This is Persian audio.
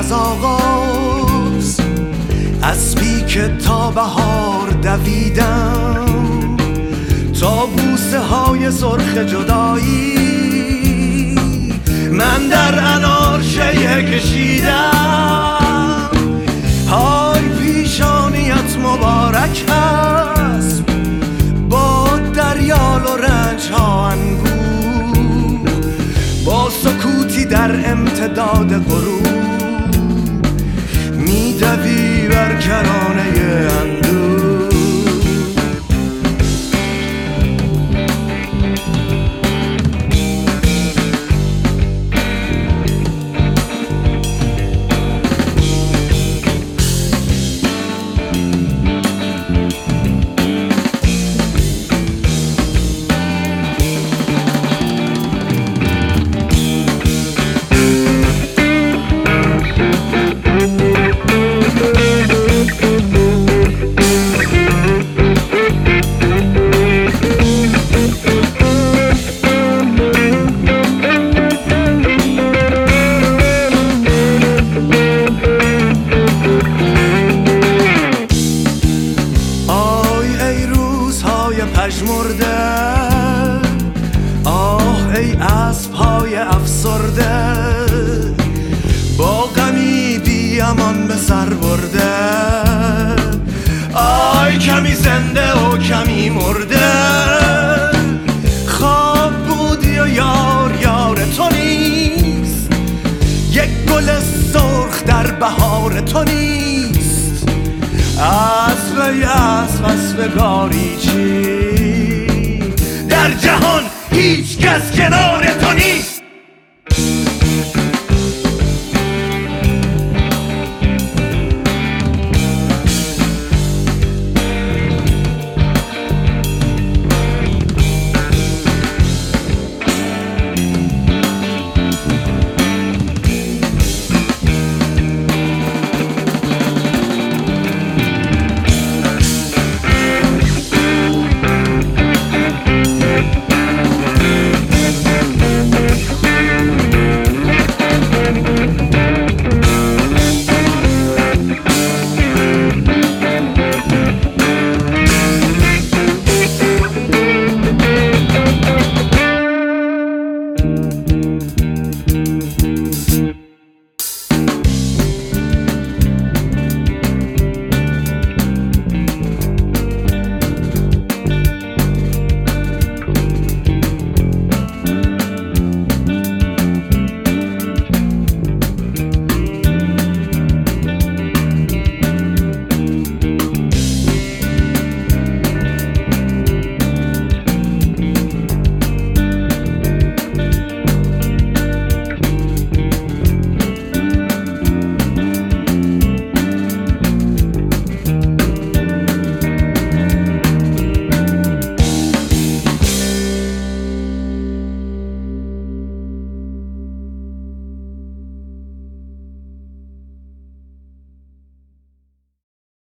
از آغاز، اسبی که تا بهار دویدم، تا بوسه های سرخ جدایی من در انار شیه کشیدم. های پیشانیت مبارک است، با دریال و رنج ها انگور، با سکوتی در امتداد غروب میدوی بر کرانه اندوه. پژمرده، آه ای اسب‌های افسرده، با غمی بی امان به سر برده. آی کمی زنده و کمی مرده، خواب بودی و یار یار تو نیست، یک گل سرخ در بهار تو نیست. اسب ای اسب اسبگاری چی، در جهان هیچ کس کنار تو نیست.